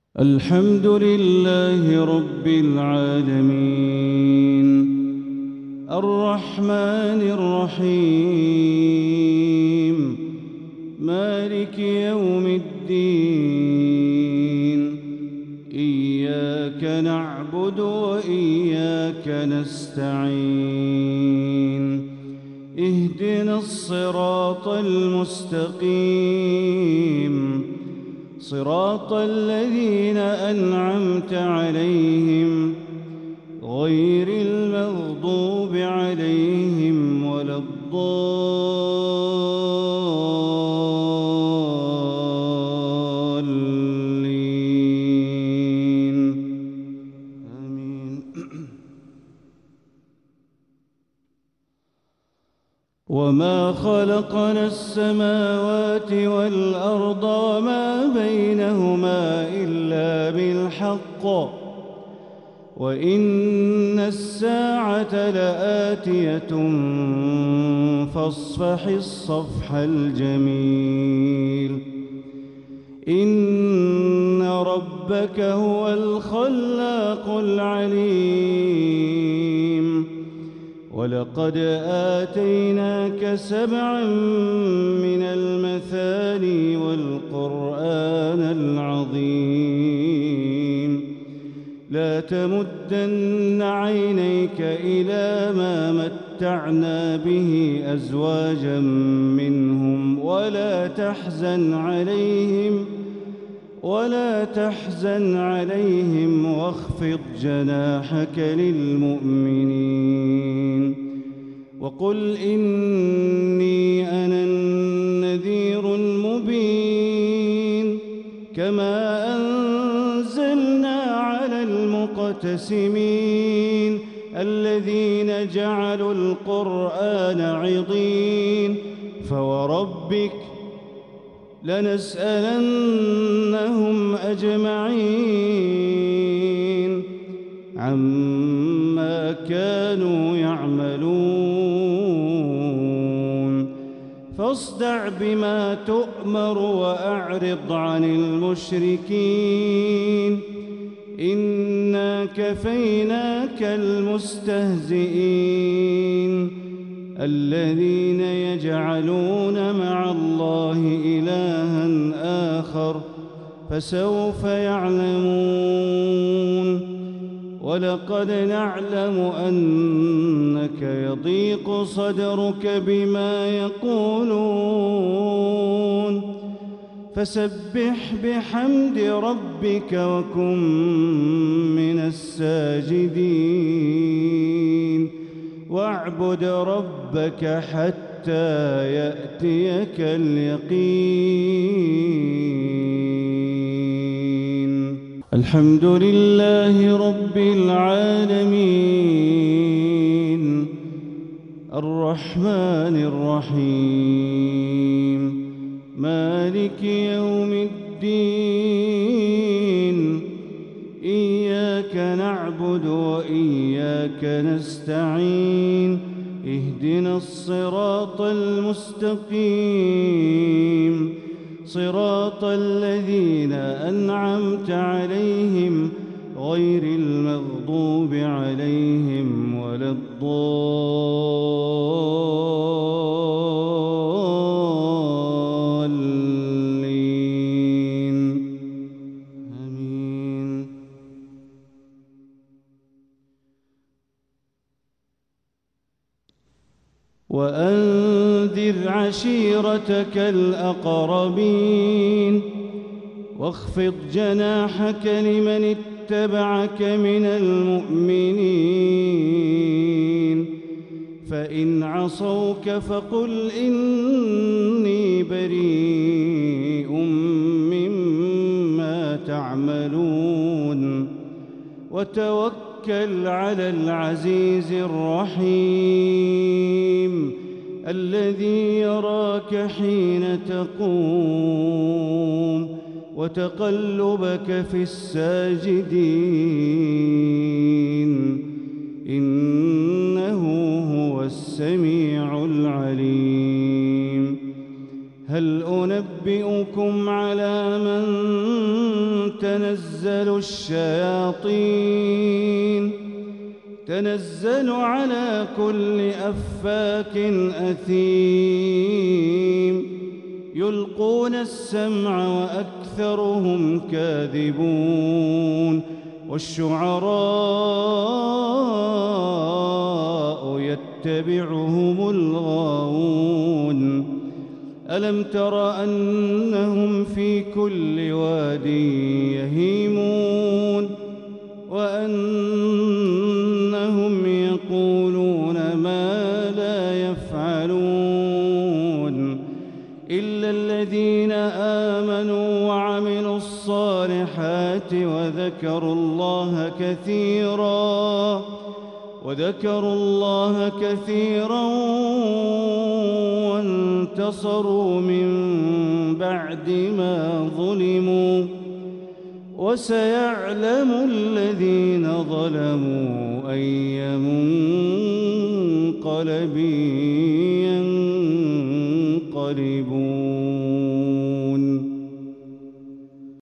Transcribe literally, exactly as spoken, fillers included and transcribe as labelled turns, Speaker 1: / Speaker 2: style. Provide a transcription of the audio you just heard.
Speaker 1: الحمد لله رب العالمين الرحمن الرحيم مالك يوم الدين إياك نعبد وإياك نستعين اهدنا الصراط المستقيم صراط الذين أنعمت عليهم غير المغضوب عليهم ولا الضالين آمين. وما خلقنا السماوات والأرض وما بينهما إلا بالحق وإن الساعة لآتية فاصفح الصفح الجميل إن ربك هو الخلاق العليم ولقد آتيناك سبعا من المثاني والقرآن العظيم لا تمدن عينيك إلى ما متعنا به أزواجا منهم ولا تحزن عليهم ولا تحزن عليهم واخفض جناحك للمؤمنين وقل إني أنا النذير المبين كما أنزلنا على المقتسمين الذين جعلوا القرآن عضين فوربك لنسألنهم أجمعين عما كانوا يعملون فاصدع بما تؤمر وأعرض عن المشركين إنا كفيناك المستهزئين الذين يجعلون مع الله إلها آخر فسوف يعلمون ولقد نعلم أنك يضيق صدرك بما يقولون فسبح بحمد ربك وكن من الساجدين واعبد ربك حتى يأتيك اليقين الحمد لله رب العالمين الرحمن الرحيم مالك يوم الدين إياك نعبد وإياك نستعين اهدنا الصراط المستقيم صراط الذين أنعمت عليهم غير المغضوب عليهم ولا الضالين آمين. وأنذر عشيرتك الأقربين واخفض جناحك لمن اتبعك من المؤمنين فإن عصوك فقل إني بريء مما تعملون وتوكل على العزيز الرحيم الذي يراك حين تقوم وتقلبك في الساجدين إنه هو السميع العليم هل أنبئكم على من تنزل الشياطين تنزل على كل أفاك أثيم يلقون السمع وأكثرهم كاذبون والشعراء يتبعهم الغاوون ألم تر أنهم في كل واد يهيمون وأنهم يقولون ما لا يفعلون إلا الذين آمنوا وعملوا الصالحات وذكروا الله كثيرا وذكروا الله كثيرا وانتصروا من بعد ما ظلموا وسيعلم الذين ظلموا أي منقلب ينقلبون.